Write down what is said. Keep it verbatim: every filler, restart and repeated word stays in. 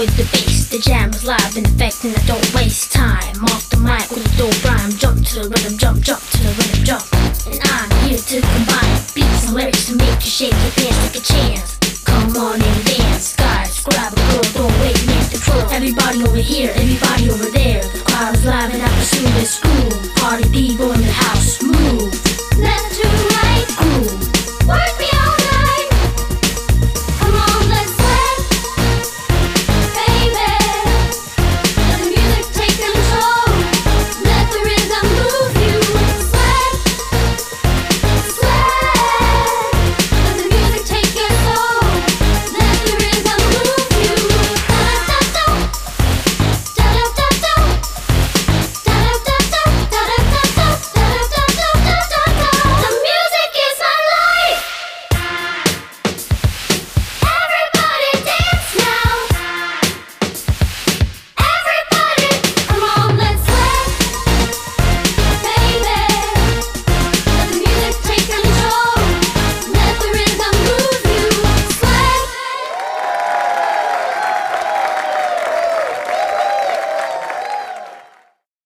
with the bass. The jam is live in effect and I don't waste time. Off the mic with a dope rhyme. Jump to the rhythm, jump, jump to the rhythm, jump. And I'm here to combine beats and lyrics to make you shake your